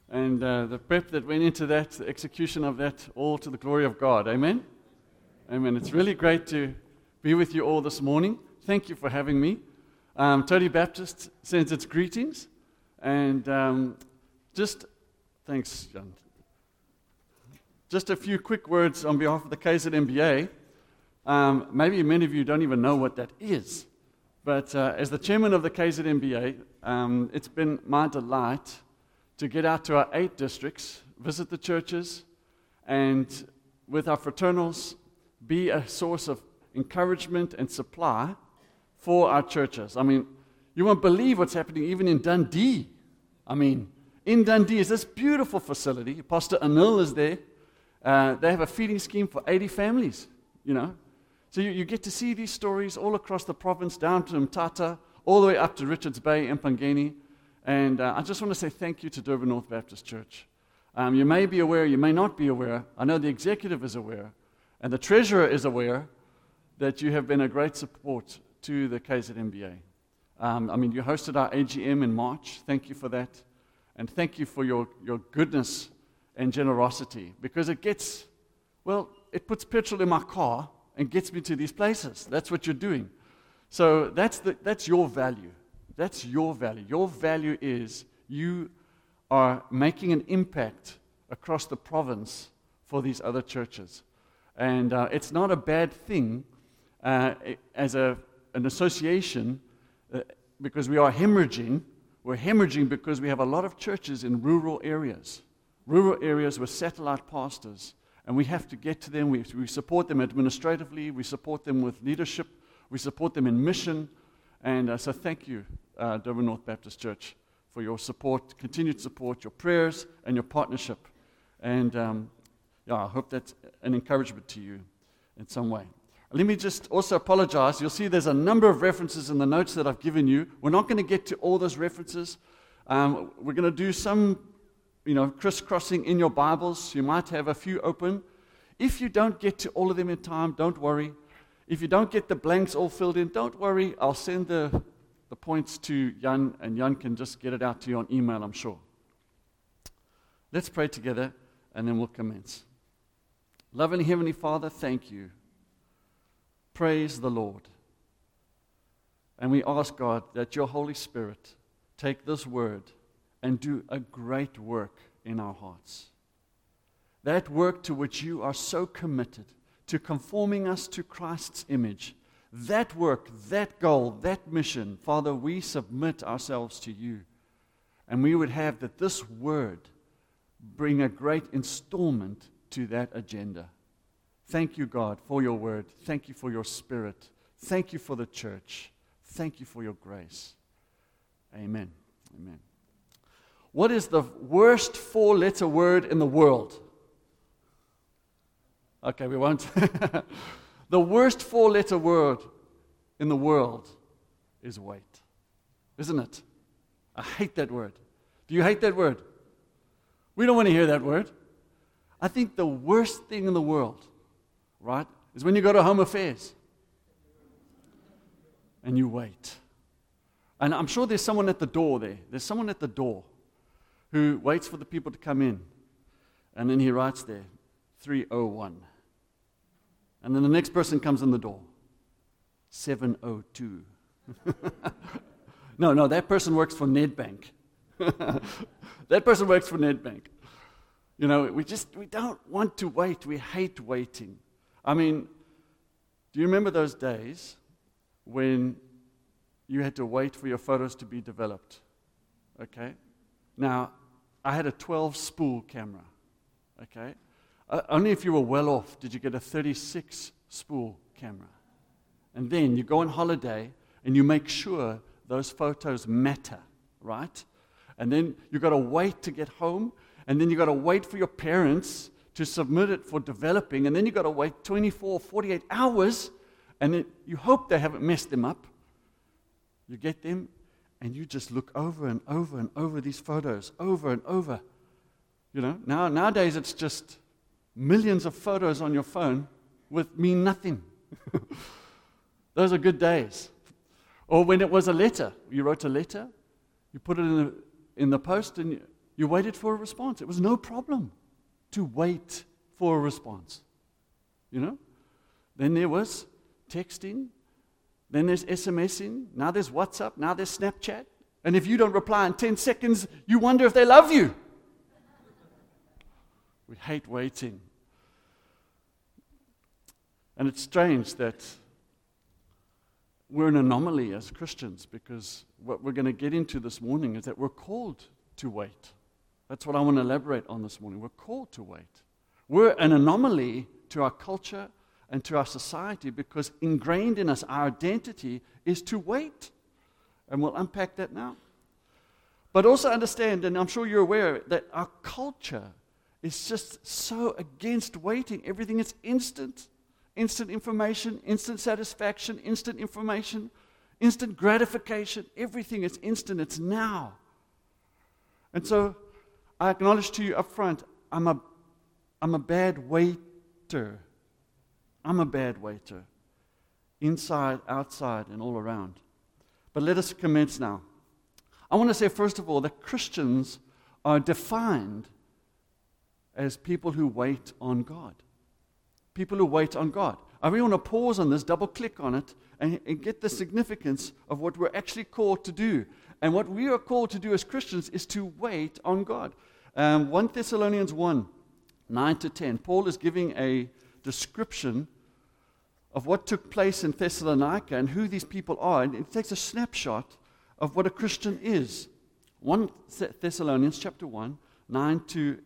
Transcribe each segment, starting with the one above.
and the prep that went into that, the execution of that, all to the glory of God. Amen? Amen. It's really great to be with you all this morning. Thank you for having me. Tony Baptist sends its greetings, and thanks, John. Just a few quick words on behalf of the KZNBA. Maybe many of you don't even know what that is, but as the chairman of the KZNBA, it's been my delight to get out to our 8 districts, visit the churches, and with our fraternals, be a source of encouragement and supply for our churches. I mean, you won't believe what's happening even in Dundee. I mean, in Dundee is this beautiful facility. Pastor Anil is there. They have a feeding scheme for 80 families, you know. So you get to see these stories all across the province, down to Mthatha, all the way up to Richards Bay and Empangeni. And I just want to say thank you to Durban North Baptist Church. You may be aware, you may not be aware. I know the executive is aware, and the treasurer is aware that you have been a great support to the KZNBA. You hosted our AGM in March. Thank you for that. And thank you for your goodness and generosity, because it puts petrol in my car and gets me to these places. That's what you're doing. So that's your value. That's your value. Your value is you are making an impact across the province for these other churches. And it's not a bad thing as an association because we are hemorrhaging. We're hemorrhaging because we have a lot of churches in rural areas with satellite pastors, and we have to get to them. We support them administratively. We support them with leadership. We support them in mission. And so thank you, Durban North Baptist Church, for your support, continued support, your prayers, and your partnership. And I hope that's an encouragement to you in some way. Let me just also apologize. You'll see there's a number of references in the notes that I've given you. We're not going to get to all those references. We're going to do some, crisscrossing in your Bibles. You might have a few open. If you don't get to all of them in time, don't worry. If you don't get the blanks all filled in, don't worry. I'll send the points to Jan, and Jan can just get it out to you on email, I'm sure. Let's pray together, and then we'll commence. Loving Heavenly Father, thank you. Praise the Lord. And we ask, God, that your Holy Spirit take this word and do a great work in our hearts. That work to which you are so committed, to conforming us to Christ's image. That work, that goal, that mission, Father, we submit ourselves to you. And we would have that this word bring a great installment to that agenda. Thank you, God, for your word. Thank you for your spirit. Thank you for the church. Thank you for your grace. Amen. Amen. What is the worst 4-letter word in the world? Okay, we won't. The worst 4-letter word in the world is wait. Isn't it? I hate that word. Do you hate that word? We don't want to hear that word. I think the worst thing in the world, right, is when you go to Home Affairs and you wait. And I'm sure there's someone at the door there. There's someone at the door who waits for the people to come in. And then he writes there, 301. And then the next person comes in the door, 702. No, that person works for Nedbank. That person works for Nedbank. We don't want to wait. We hate waiting. I mean, do you remember those days when you had to wait for your photos to be developed? Okay? Now, I had a 12-spool camera. Okay? Only if you were well off did you get a 36-spool camera. And then you go on holiday and you make sure those photos matter, right? And then you've got to wait to get home, and then you've got to wait for your parents to submit it for developing, and then you've got to wait 24, 48 hours, and then you hope they haven't messed them up. You get them, and you just look over and over and over these photos, over and over. Nowadays it's just millions of photos on your phone mean nothing. Those are good days. Or when it was a letter, you wrote a letter, you put it in the post, and You waited for a response. It was no problem to wait for a response. You know? Then there was texting. Then there's SMSing. Now there's WhatsApp. Now there's Snapchat. And if you don't reply in 10 seconds, you wonder if they love you. We hate waiting. And it's strange that we're an anomaly as Christians, because what we're going to get into this morning is that we're called to wait. That's what I want to elaborate on this morning. We're called to wait. We're an anomaly to our culture and to our society because ingrained in us, our identity is to wait. And we'll unpack that now. But also understand, and I'm sure you're aware, that our culture is just so against waiting. Everything is instant. Instant information, instant satisfaction, instant information, instant gratification. Everything is instant. It's now. And so I acknowledge to you up front, I'm a bad waiter. I'm a bad waiter. Inside, outside, and all around. But let us commence now. I want to say, first of all, that Christians are defined as people who wait on God. People who wait on God. I really want to pause on this, double click on it, and get the significance of what we're actually called to do. And what we are called to do as Christians is to wait on God. 1 Thessalonians 1, 9-10. Paul is giving a description of what took place in Thessalonica and who these people are. And it takes a snapshot of what a Christian is. 1 Thessalonians chapter 1, 9-10.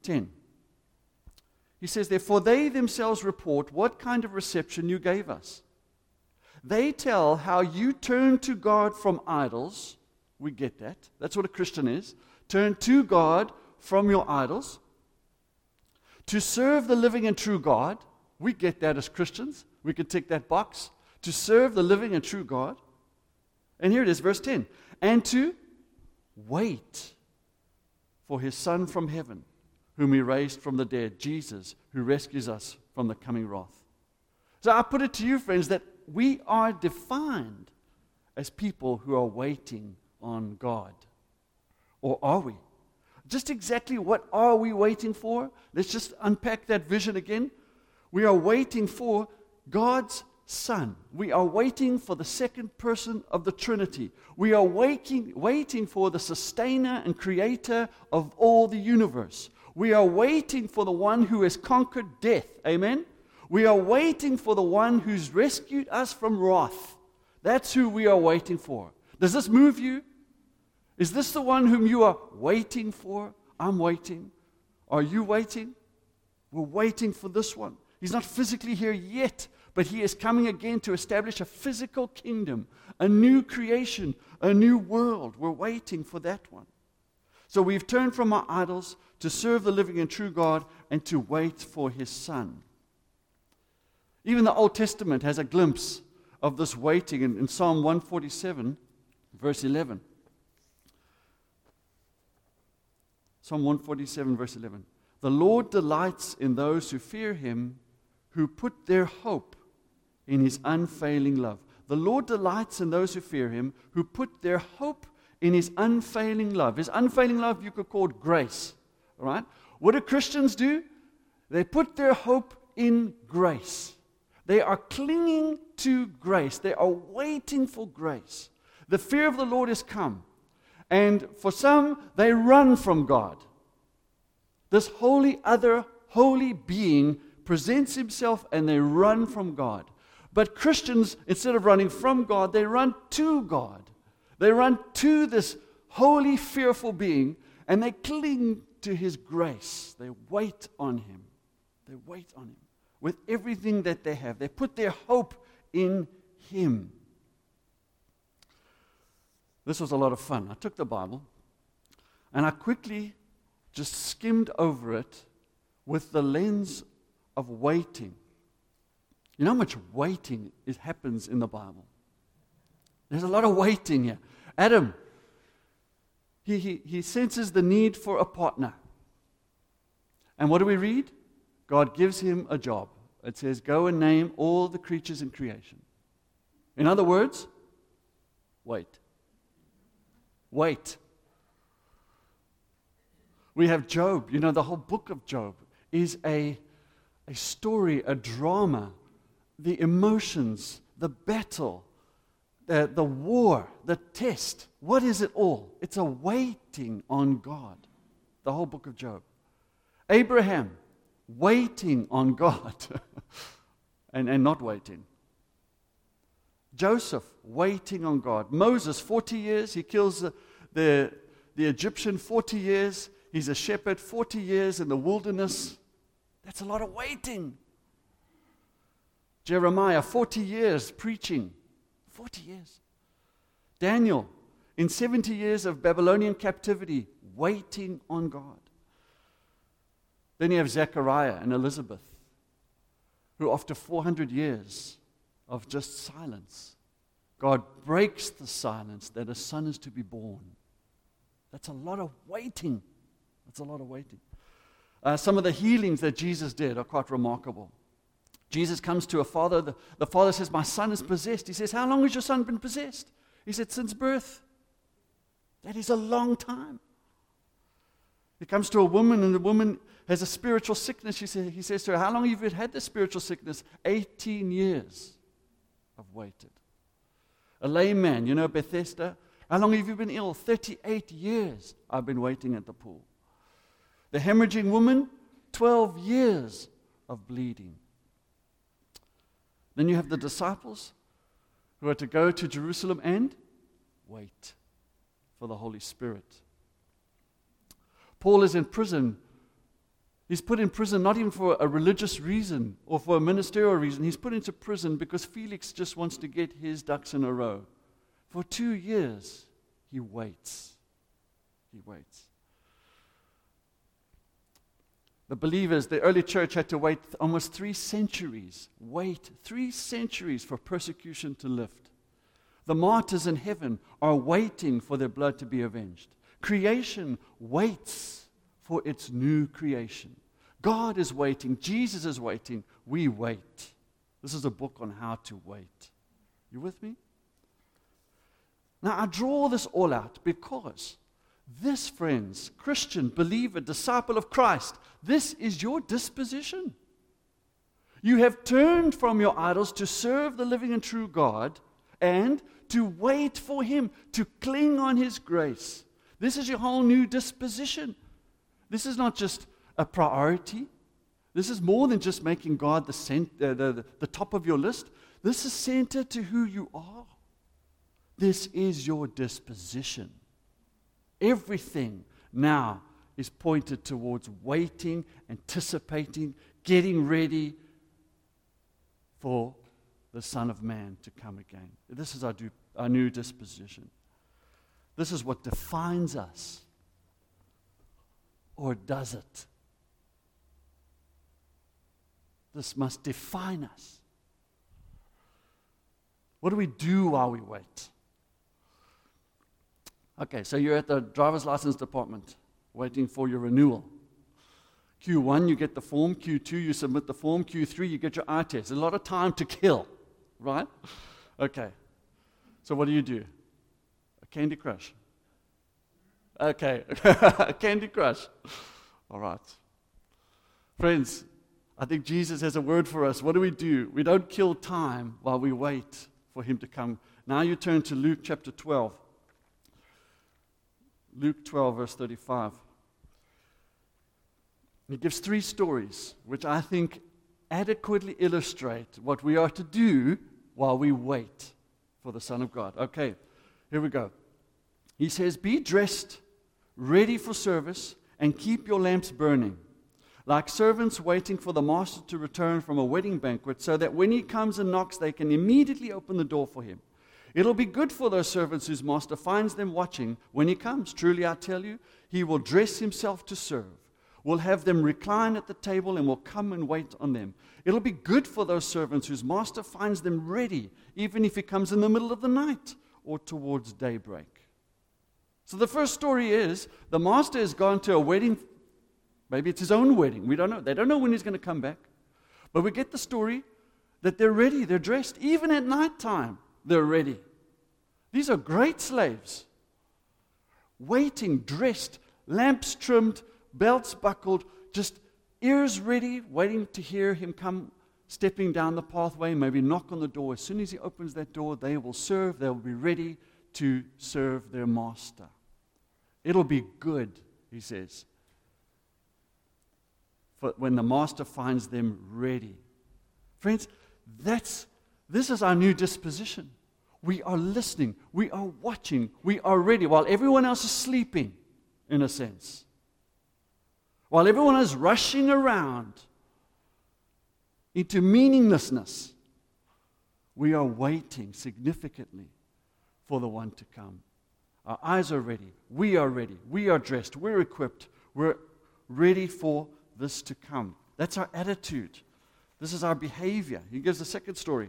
He says, therefore they themselves report what kind of reception you gave us. They tell how you turned to God from idols. We get that. That's what a Christian is. Turn to God from your idols. To serve the living and true God. We get that as Christians. We can tick that box. To serve the living and true God. And here it is, verse 10. And to wait for his Son from heaven, whom he raised from the dead, Jesus, who rescues us from the coming wrath. So I put it to you, friends, that we are defined as people who are waiting on God. Or are we? Just exactly what are we waiting for? Let's just unpack that vision again. We are waiting for God's Son. We are waiting for the second person of the Trinity. We are waiting for the sustainer and creator of all the universe. We are waiting for the one who has conquered death. Amen? We are waiting for the one who's rescued us from wrath. That's who we are waiting for. Does this move you? Is this the one whom you are waiting for? I'm waiting. Are you waiting? We're waiting for this one. He's not physically here yet, but he is coming again to establish a physical kingdom, a new creation, a new world. We're waiting for that one. So we've turned from our idols to serve the living and true God and to wait for his Son. Even the Old Testament has a glimpse of this waiting in Psalm 147, verse 11. Psalm 147, verse 11. The Lord delights in those who fear him, who put their hope in his unfailing love. The Lord delights in those who fear him, who put their hope in his unfailing love. His unfailing love you could call grace. All right? What do Christians do? They put their hope in grace. They are clinging to grace. They are waiting for grace. The fear of the Lord has come. And for some, they run from God. This holy being presents himself and they run from God. But Christians, instead of running from God, they run to God. They run to this holy, fearful being, and they cling to his grace. They wait on him. They wait on him with everything that they have. They put their hope in him. This was a lot of fun. I took the Bible, and I quickly just skimmed over it with the lens of waiting. You know how much waiting happens in the Bible? There's a lot of waiting here. Adam, he senses the need for a partner. And what do we read? God gives him a job. It says, go and name all the creatures in creation. In other words, wait. Wait. We have Job. You know, the whole book of Job is a story, a drama, the emotions, the battle, the war, the test. What is it all? It's a waiting on God. The whole book of Job. Abraham, waiting on God and not waiting. Joseph, waiting on God. Moses, 40 years. He kills the Egyptian, 40 years. He's a shepherd, 40 years in the wilderness. That's a lot of waiting. Jeremiah, 40 years preaching. 40 years. Daniel, in 70 years of Babylonian captivity, waiting on God. Then you have Zechariah and Elizabeth, who after 400 years of just silence, God breaks the silence that a son is to be born. That's a lot of waiting. That's a lot of waiting. Some of the healings that Jesus did are quite remarkable. Jesus comes to a father. The father says, my son is possessed. He says, how long has your son been possessed? He said, since birth. That is a long time. He comes to a woman, and the woman has a spiritual sickness. He says to her, how long have you had this spiritual sickness? 18 years I've waited. A lame man, you know Bethesda? How long have you been ill? 38 years I've been waiting at the pool. The hemorrhaging woman, 12 years of bleeding. Then you have the disciples who are to go to Jerusalem and wait for the Holy Spirit. Paul is in prison. He's put in prison not even for a religious reason or for a ministerial reason. He's put into prison because Felix just wants to get his ducks in a row. For 2 years, he waits. He waits. The believers, the early church had to wait almost 3 centuries. Wait 3 centuries for persecution to lift. The martyrs in heaven are waiting for their blood to be avenged. Creation waits for its new creation. God is waiting. Jesus is waiting. We wait. This is a book on how to wait. You with me? Now, I draw this all out because this, friends, Christian, believer, disciple of Christ, this is your disposition. You have turned from your idols to serve the living and true God and to wait for Him, to cling on His grace. This is your whole new disposition. This is not just a priority. This is more than just making God the top of your list. This is centered to who you are. This is your disposition. Everything now is pointed towards waiting, anticipating, getting ready for the Son of Man to come again. This is our new disposition. This is what defines us. Or does it? This must define us. What do we do while we wait? Okay, so you're at the driver's license department waiting for your renewal. Q1, you get the form. Q2, you submit the form. Q3, you get your eye test. A lot of time to kill, right? Okay, so what do? A Candy Crush. Okay, Candy Crush. All right. Friends, I think Jesus has a word for us. What do? We don't kill time while we wait for Him to come. Now you turn to Luke chapter 12. Luke 12, verse 35. He gives 3 stories, which I think adequately illustrate what we are to do while we wait for the Son of God. Okay, here we go. He says, be dressed, ready for service, and keep your lamps burning, like servants waiting for the master to return from a wedding banquet, so that when he comes and knocks, they can immediately open the door for him. It'll be good for those servants whose master finds them watching when he comes. Truly, I tell you, he will dress himself to serve, will have them recline at the table, and will come and wait on them. It'll be good for those servants whose master finds them ready, even if he comes in the middle of the night or towards daybreak. So the first story is the master has gone to a wedding. Maybe it's his own wedding. We don't know. They don't know when he's going to come back. But we get the story that they're ready. They're dressed. Even at nighttime, they're ready. These are great slaves. Waiting, dressed, lamps trimmed, belts buckled, just ears ready, waiting to hear him come stepping down the pathway, maybe knock on the door. As soon as he opens that door, they will serve. They will be ready to serve their master. It'll be good, he says, for when the master finds them ready. Friends, this is our new disposition. We are listening. We are watching. We are ready while everyone else is sleeping, in a sense. While everyone is rushing around into meaninglessness, we are waiting significantly for the one to come. Our eyes are ready. We are ready. We are dressed. We're equipped. We're ready for this to come. That's our attitude. This is our behavior. He gives the second story.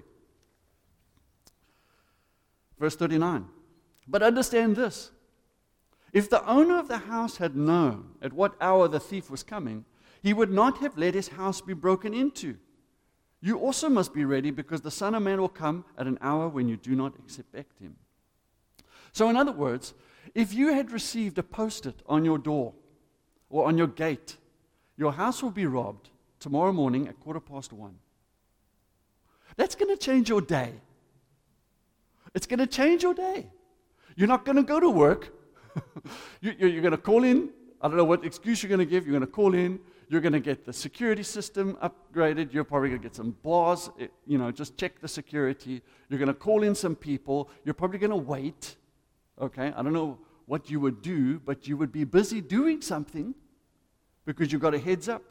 Verse 39. But understand this. If the owner of the house had known at what hour the thief was coming, he would not have let his house be broken into. You also must be ready, because the Son of Man will come at an hour when you do not expect him. So in other words, if you had received a post-it on your door or on your gate, your house will be robbed tomorrow morning at 1:15. That's going to change your day. It's going to change your day. You're not going to go to work. You're going to call in. I don't know what excuse you're going to give. You're going to call in. You're going to get the security system upgraded. You're probably going to get some bars, just check the security. You're going to call in some people. You're probably going to wait. Okay, I don't know what you would do, but you would be busy doing something because you got a heads up.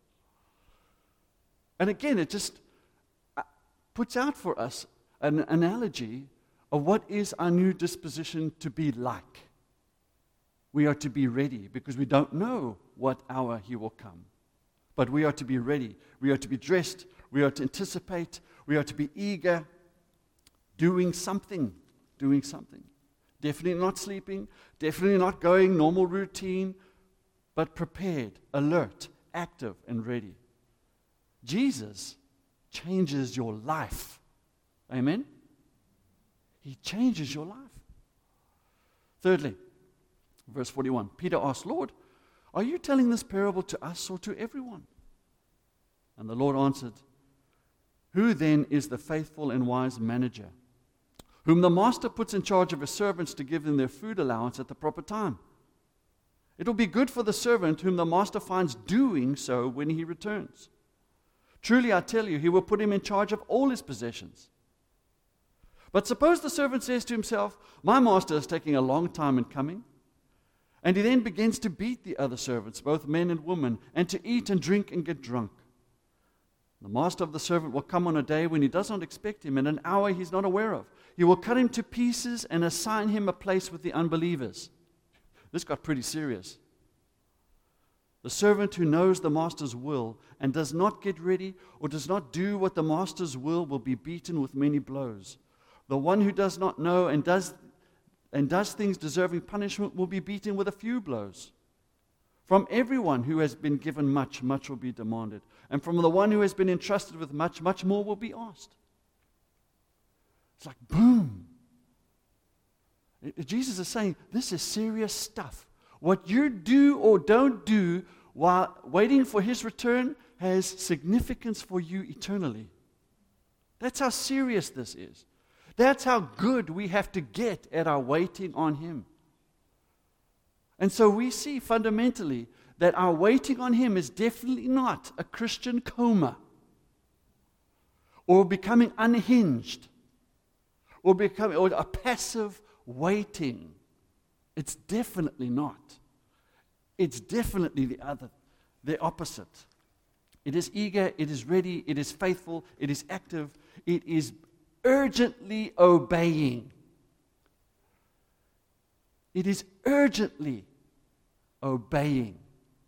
And again, it just puts out for us an analogy of what is our new disposition to be like. We are to be ready because we don't know what hour he will come. But we are to be ready. We are to be dressed. We are to anticipate. We are to be eager, doing something. Definitely not sleeping. Definitely not going normal routine, but prepared, alert, active, and ready. Jesus changes your life. Amen? He changes your life. Thirdly, verse 41, Peter asked, Lord, are you telling this parable to us or to everyone? And the Lord answered, who then is the faithful and wise manager, whom the master puts in charge of his servants to give them their food allowance at the proper time? It will be good for the servant whom the master finds doing so when he returns. Truly, I tell you, he will put him in charge of all his possessions. But suppose the servant says to himself, my master is taking a long time in coming. And he then begins to beat the other servants, both men and women, and to eat and drink and get drunk. The master of the servant will come on a day when he does not expect him, and an hour he's not aware of. He will cut him to pieces and assign him a place with the unbelievers. This got pretty serious. The servant who knows the master's will and does not get ready or does not do what the master's will be beaten with many blows. The one who does not know and does things deserving punishment will be beaten with a few blows. From everyone who has been given much, much will be demanded. And from the one who has been entrusted with much, much more will be asked. It's like, boom. Jesus is saying, this is serious stuff. What you do or don't do while waiting for his return has significance for you eternally. That's how serious this is. That's how good we have to get at our waiting on him. And so we see fundamentally that our waiting on him is definitely not a Christian coma or becoming unhinged or a passive waiting. It's definitely not. It's definitely the opposite. It is eager, it is ready, it is faithful, it is active, it is urgently obeying. It is urgently obeying.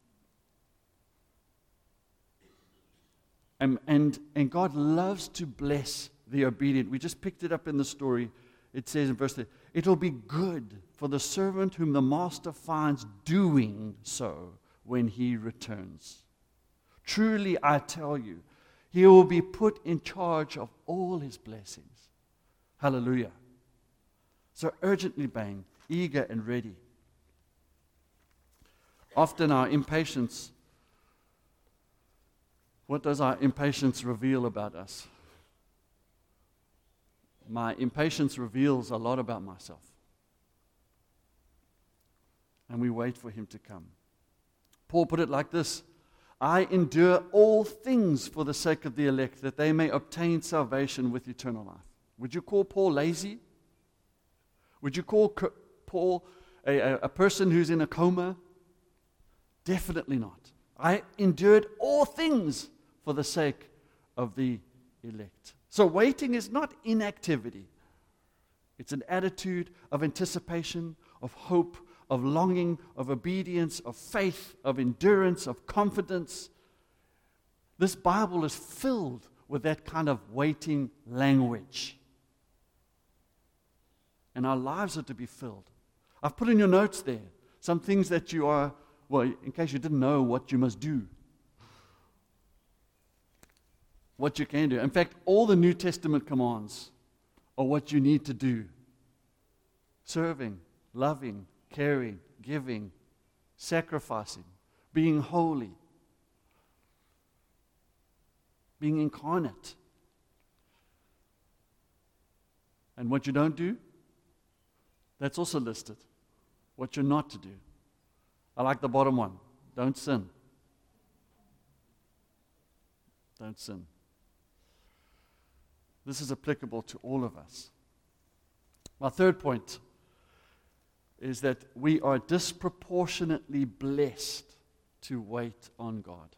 And God loves to bless the obedient. We just picked it up in the story. It says in verse 3, it will be good for the servant whom the master finds doing so when he returns. Truly, I tell you, he will be put in charge of all his blessings. Hallelujah. So urgently obeying, eager and ready. Often our impatience, what does our impatience reveal about us? My impatience reveals a lot about myself. And we wait for him to come. Paul put it like this: I endure all things for the sake of the elect, that they may obtain salvation with eternal life. Would you call Paul lazy? Would you call Paul a person who's in a coma? Definitely not. I endured all things for the sake of the elect. So waiting is not inactivity. It's an attitude of anticipation, of hope, of longing, of obedience, of faith, of endurance, of confidence. This Bible is filled with that kind of waiting language. And our lives are to be filled. I've put in your notes there some things that you are, well, in case you didn't know what you must do. What you can do. In fact, all the New Testament commands are what you need to do. Serving, loving, caring, giving, sacrificing, being holy, being incarnate. And what you don't do, that's also listed. What you're not to do. I like the bottom one. Don't sin. Don't sin. This is applicable to all of us. My third point is that we are disproportionately blessed to wait on God.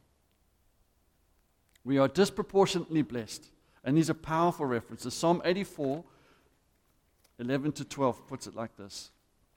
We are disproportionately blessed. And these are powerful references. Psalm 84, 11 to 12 puts it like this.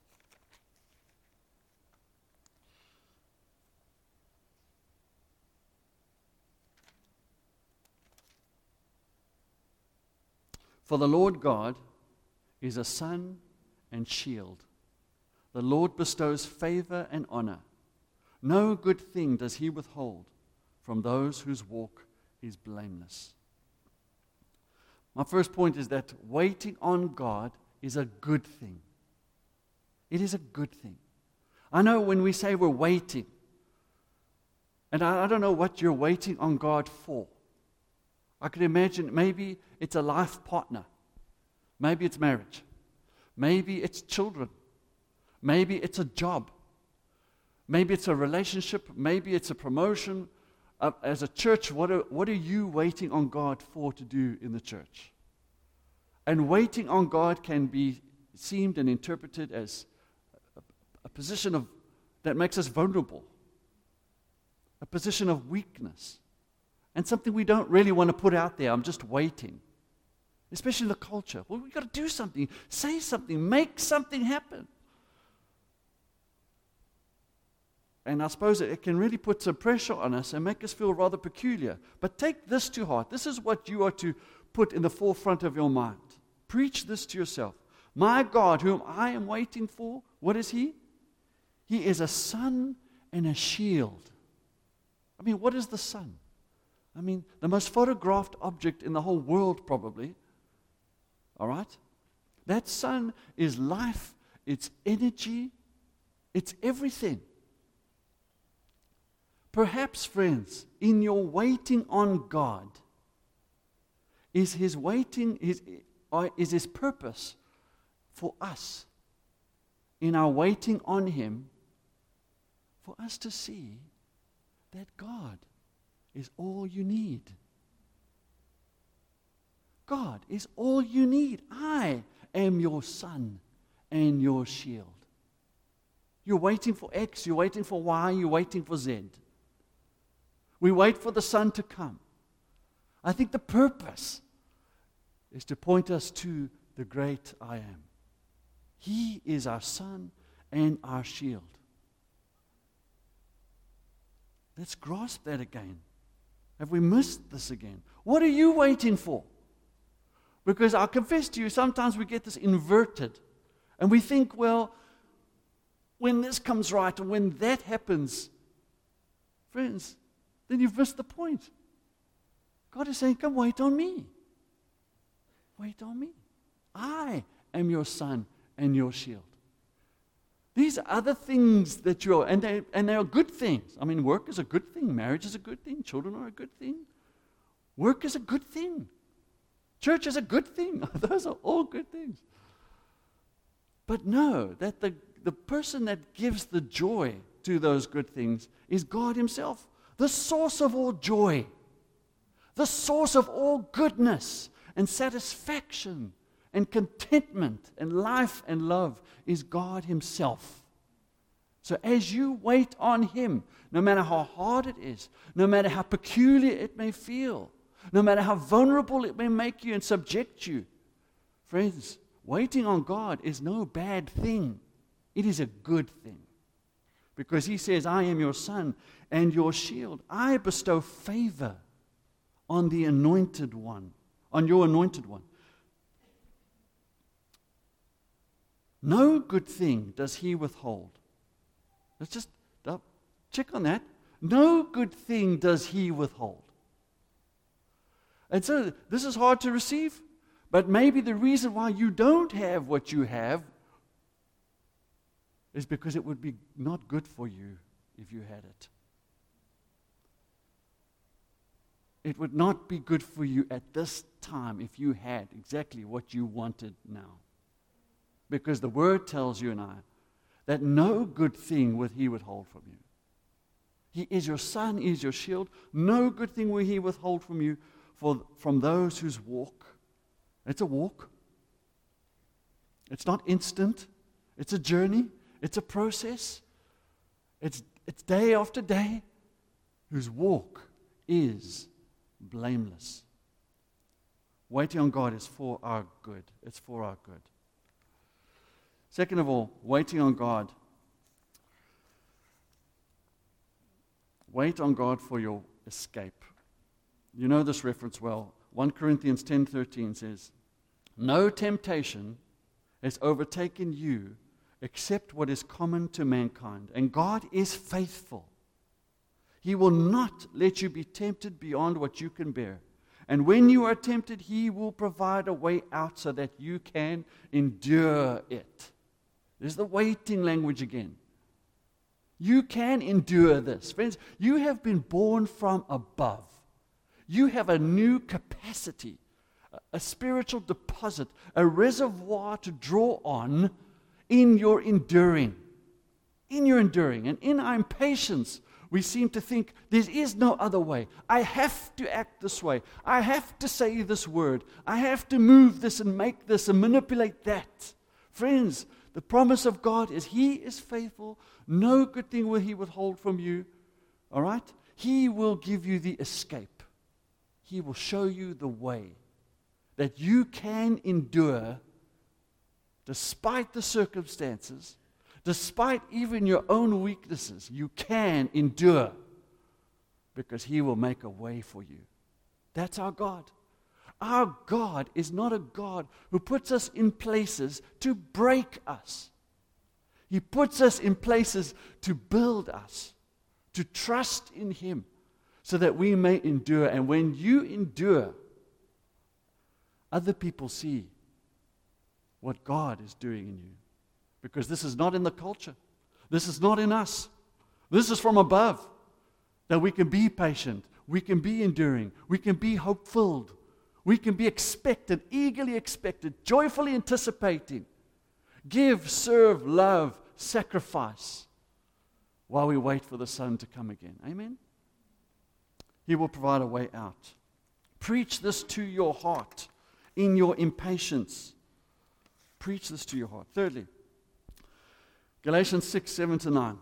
For the Lord God is a sun and shield. The Lord bestows favor and honor. No good thing does he withhold from those whose walk is blameless. My first point is that waiting on God is a good thing. It is a good thing. I know when we say we're waiting, and I don't know what you're waiting on God for. I could imagine maybe it's a life partner. Maybe it's marriage. Maybe it's children. Maybe it's a job. Maybe it's a relationship. Maybe it's a promotion. As a church, what are you waiting on God for to do in the church? And waiting on God can be seemed and interpreted as a position that makes us vulnerable, a position of weakness, and something we don't really want to put out there. I'm just waiting, especially in the culture. Well, we've got to do something, say something, make something happen. And I suppose it can really put some pressure on us and make us feel rather peculiar. But take this to heart. This is what you are to put in the forefront of your mind. Preach this to yourself. My God, whom I am waiting for, what is He? He is a sun and a shield. I mean, what is the sun? I mean, the most photographed object in the whole world, probably. All right? That sun is life, it's energy, it's everything. Perhaps, friends, in your waiting on God, is His purpose for us, in our waiting on Him, for us to see that God is all you need. God is all you need. I am your sun and your shield. You're waiting for X, you're waiting for Y, you're waiting for Z. We wait for the sun to come. I think the purpose is to point us to the great I am. He is our sun and our shield. Let's grasp that again. Have we missed this again? What are you waiting for? Because I'll confess to you, sometimes we get this inverted. And we think, well, when this comes right and when that happens, friends, then you've missed the point. God is saying, come wait on me. Wait on me. I am your sun and your shield. These are other things that you're, and they are good things. I mean, work is a good thing. Marriage is a good thing. Children are a good thing. Work is a good thing. Church is a good thing. Those are all good things. But know that the person that gives the joy to those good things is God himself, the source of all joy, the source of all goodness and satisfaction and contentment and life and love is God himself. So as you wait on him, no matter how hard it is, no matter how peculiar it may feel, no matter how vulnerable it may make you and subject you, friends, waiting on God is no bad thing. It is a good thing. Because he says, I am your son and your shield. I bestow favor on the anointed one, on your anointed one. No good thing does he withhold. Let's just check on that. No good thing does he withhold. And so this is hard to receive, but maybe the reason why you don't have what you have is because it would be not good for you if you had it. It would not be good for you at this time if you had exactly what you wanted now. Because the Word tells you and I that no good thing will he withhold from you. He is your son, he is your shield. No good thing will he withhold from you from those whose walk. It's a walk. It's not instant. It's a journey. It's a process. It's day after day. Whose walk is blameless. Waiting on God is for our good. It's for our good. Second of all, waiting on God. Wait on God for your escape. You know this reference well. 1 Corinthians 10:13 says, no temptation has overtaken you except what is common to mankind. And God is faithful. He will not let you be tempted beyond what you can bear. And when you are tempted, he will provide a way out so that you can endure it. There's the waiting language again. You can endure this. Friends, you have been born from above. You have a new capacity, a spiritual deposit, a reservoir to draw on in your enduring. In your enduring. And in our impatience, we seem to think there is no other way. I have to act this way. I have to say this word. I have to move this and make this and manipulate that. Friends, the promise of God is he is faithful. No good thing will he withhold from you. All right? He will give you the escape. He will show you the way that you can endure despite the circumstances, despite even your own weaknesses. You can endure because he will make a way for you. That's our God. Our God is not a God who puts us in places to break us. He puts us in places to build us, to trust in him, so that we may endure. And when you endure, other people see what God is doing in you. Because this is not in the culture. This is not in us. This is from above. That we can be patient. We can be enduring. We can be hope-filled. We can be expectant, eagerly expected, joyfully anticipating. Give, serve, love, sacrifice while we wait for the Son to come again. Amen? He will provide a way out. Preach this to your heart in your impatience. Preach this to your heart. Thirdly, Galatians 6:7-9.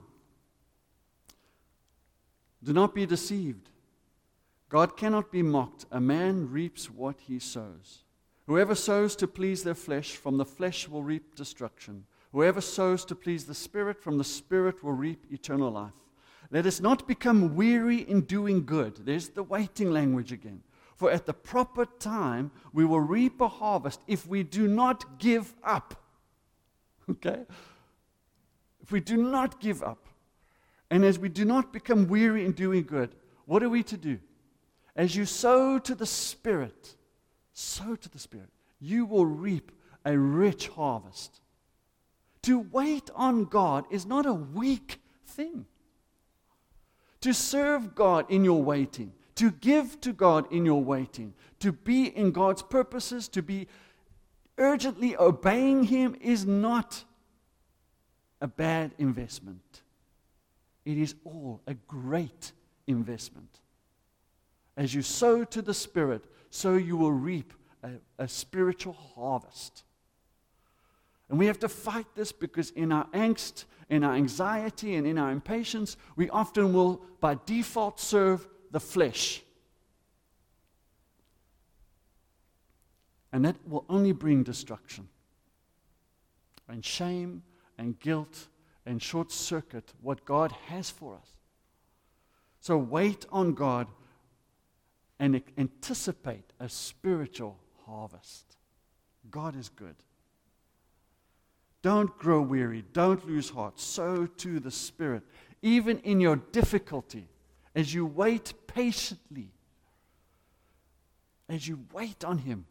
Do not be deceived. God cannot be mocked. A man reaps what he sows. Whoever sows to please their flesh, from the flesh will reap destruction. Whoever sows to please the Spirit, from the Spirit will reap eternal life. Let us not become weary in doing good. There's the waiting language again. For at the proper time, we will reap a harvest if we do not give up. Okay? If we do not give up, and as we do not become weary in doing good, what are we to do? As you sow to the Spirit, you will reap a rich harvest. To wait on God is not a weak thing. To serve God in your waiting, to give to God in your waiting, to be in God's purposes, to be urgently obeying Him is not a bad investment. It is all a great investment. As you sow to the Spirit, so you will reap a spiritual harvest. And we have to fight this because in our angst, in our anxiety, and in our impatience, we often will, by default, serve the flesh. And that will only bring destruction and shame and guilt and short-circuit what God has for us. So wait on God and anticipate a spiritual harvest. God is good. Don't grow weary. Don't lose heart. Sow to the Spirit. Even in your difficulty, as you wait patiently, as you wait on Him,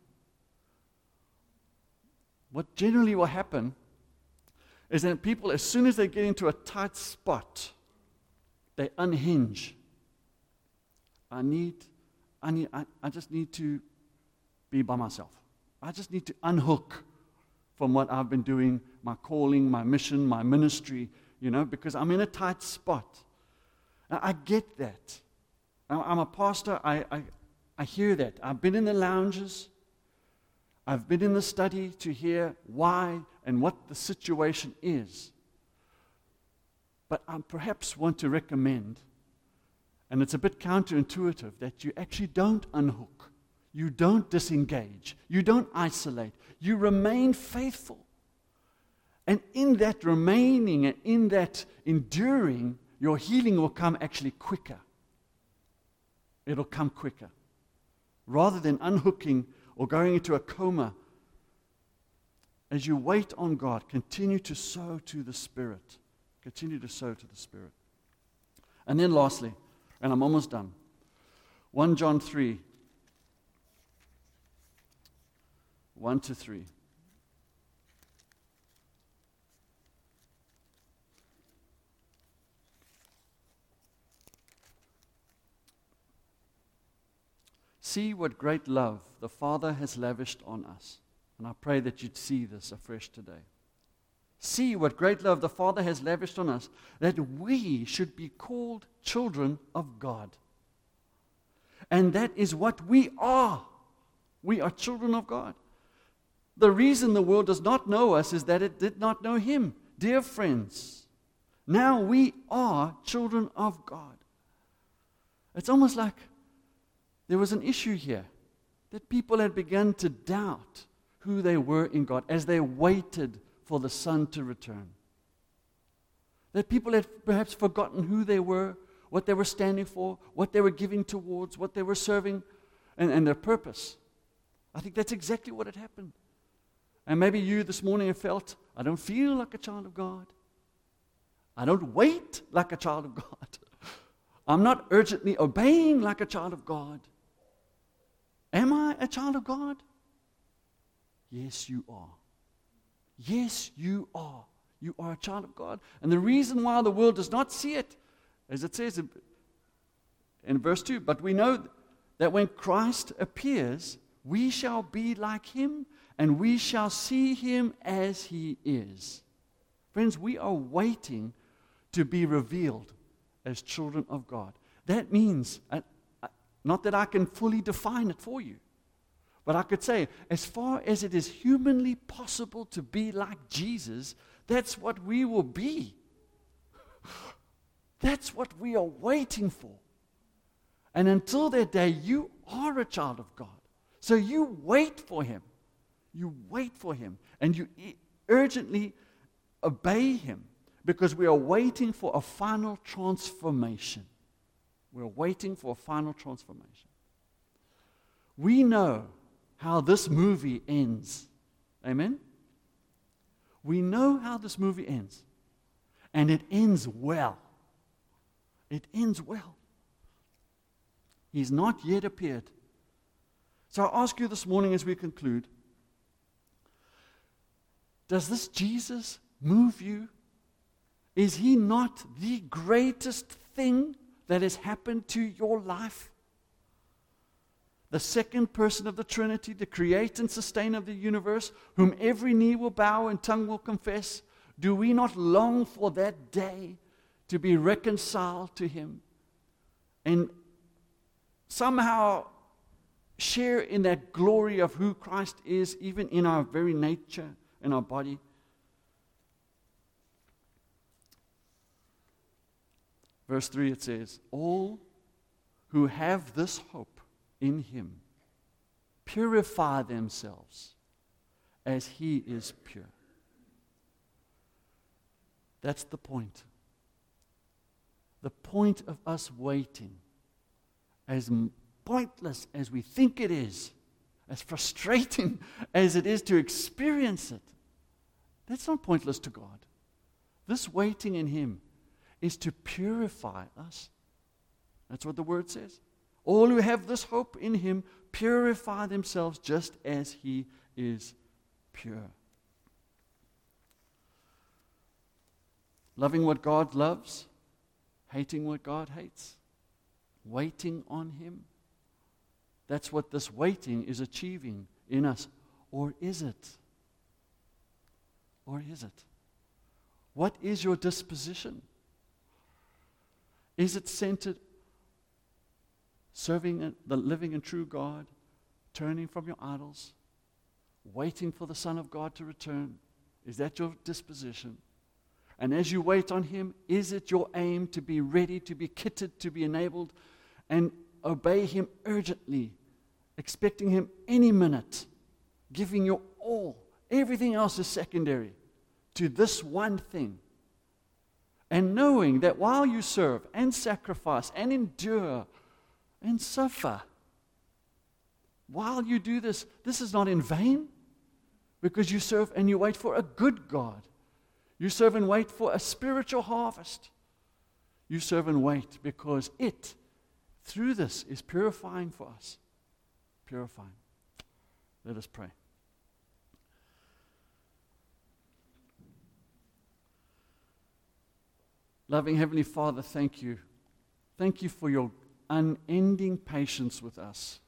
what generally will happen is that people, as soon as they get into a tight spot, they unhinge. I just need to be by myself. I just need to unhook from what I've been doing, my calling, my mission, my ministry, because I'm in a tight spot. Now, I get that. I'm a pastor. I hear that. I've been in the lounges. I've been in the study to hear why and what the situation is. But I perhaps want to recommend, and it's a bit counterintuitive, that you actually don't unhook. You don't disengage. You don't isolate. You remain faithful. And in that remaining and in that enduring, your healing will come actually quicker. It'll come quicker. Rather than unhooking or going into a coma, as you wait on God, continue to sow to the Spirit. Continue to sow to the Spirit. And then lastly, and I'm almost done, 1 John 3, 1-3. See what great love the Father has lavished on us. And I pray that you'd see this afresh today. See what great love the Father has lavished on us, that we should be called children of God. And that is what we are. We are children of God. The reason the world does not know us is that it did not know Him. Dear friends, now we are children of God. It's almost like there was an issue here, that people had begun to doubt who they were in God as they waited for the Son to return. That people had perhaps forgotten who they were, what they were standing for, what they were giving towards, what they were serving, and their purpose. I think that's exactly what had happened. And maybe you this morning have felt, I don't feel like a child of God. I don't wait like a child of God. I'm not urgently obeying like a child of God. Am I a child of God? Yes, you are. Yes, you are. You are a child of God. And the reason why the world does not see it, as it says in verse 2, but we know that when Christ appears, we shall be like Him, and we shall see Him as He is. Friends, we are waiting to be revealed as children of God. That means, not that I can fully define it for you, but I could say, as far as it is humanly possible to be like Jesus, that's what we will be. That's what we are waiting for. And until that day, you are a child of God. So you wait for Him. You wait for Him. And you urgently obey Him, because we are waiting for a final transformation. We're waiting for a final transformation. We know how this movie ends. Amen? We know how this movie ends. And it ends well. It ends well. He's not yet appeared. So I ask you this morning as we conclude, does this Jesus move you? Is He not the greatest thing that has happened to your life? The second person of the Trinity, the creator and sustainer of the universe, whom every knee will bow and tongue will confess. Do we not long for that day to be reconciled to Him and somehow share in that glory of who Christ is, even in our very nature, in our body? Verse 3, it says, all who have this hope in Him purify themselves as He is pure. That's the point. The point of us waiting, as pointless as we think it is, as frustrating as it is to experience it, that's not pointless to God. This waiting in Him is to purify us. That's what the Word says. All who have this hope in Him purify themselves just as He is pure. Loving what God loves, hating what God hates, waiting on Him. That's what this waiting is achieving in us. Or is it? Or is it? What is your disposition? Is it centered serving the living and true God, turning from your idols, waiting for the Son of God to return? Is that your disposition? And as you wait on Him, is it your aim to be ready, to be kitted, to be enabled, and obey Him urgently, expecting Him any minute, giving your all? Everything else is secondary to this one thing. And knowing that while you serve and sacrifice and endure and suffer, while you do this, this is not in vain, because you serve and you wait for a good God. You serve and wait for a spiritual harvest. You serve and wait because it, through this, is purifying for us. Purifying. Let us pray. Loving Heavenly Father, thank you. Thank you for your unending patience with us.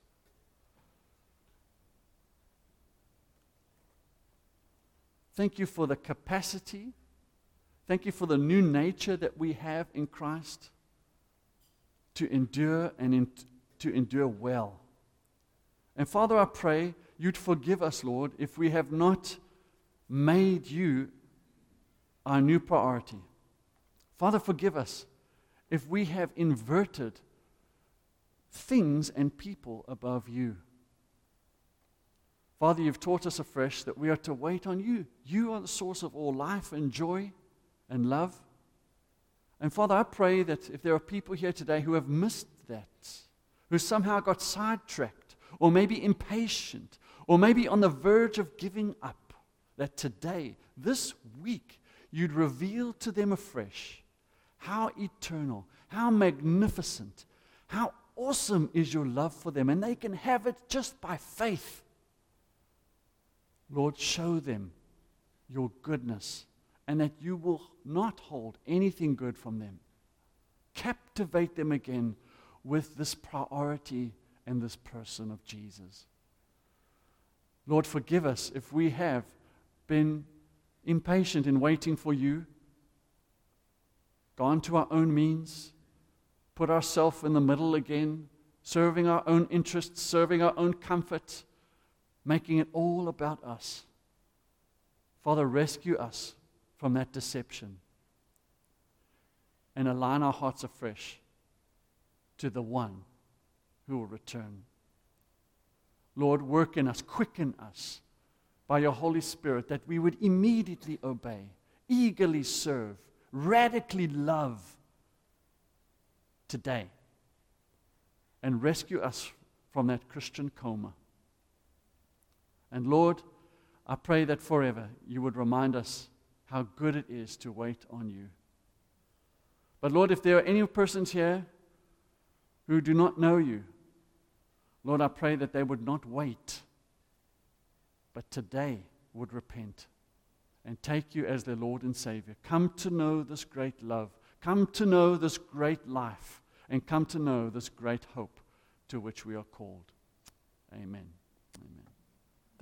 Thank you for the capacity. Thank you for the new nature that we have in Christ to endure and to endure well. And Father, I pray you'd forgive us, Lord, if we have not made you our new priority. Father, forgive us if we have inverted things and people above you. Father, you've taught us afresh that we are to wait on you. You are the source of all life and joy and love. And Father, I pray that if there are people here today who have missed that, who somehow got sidetracked, or maybe impatient, or maybe on the verge of giving up, that today, this week, you'd reveal to them afresh how eternal, how magnificent, how awesome is your love for them, and they can have it just by faith. Lord, show them your goodness, and that you will not hold anything good from them. Captivate them again with this priority and this person of Jesus. Lord, forgive us if we have been impatient in waiting for you, gone to our own means, put ourselves in the middle again, serving our own interests, serving our own comfort, making it all about us. Father, rescue us from that deception and align our hearts afresh to the one who will return. Lord, work in us, quicken us by your Holy Spirit, that we would immediately obey, eagerly serve, radically love today, and rescue us from that Christian coma. And Lord, I pray that forever you would remind us how good it is to wait on you. But Lord, if there are any persons here who do not know you, Lord, I pray that they would not wait, but today would repent and take you as their Lord and Savior. Come to know this great love. Come to know this great life. And come to know this great hope to which we are called. Amen.